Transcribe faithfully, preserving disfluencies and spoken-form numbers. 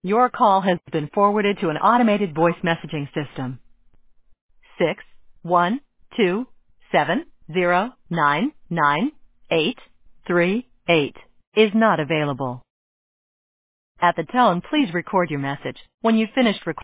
Your call has been forwarded to an automated voice messaging system. Six one two seven zero nine nine eight three eight is not available. At the tone, please record your message. When you've finished recording,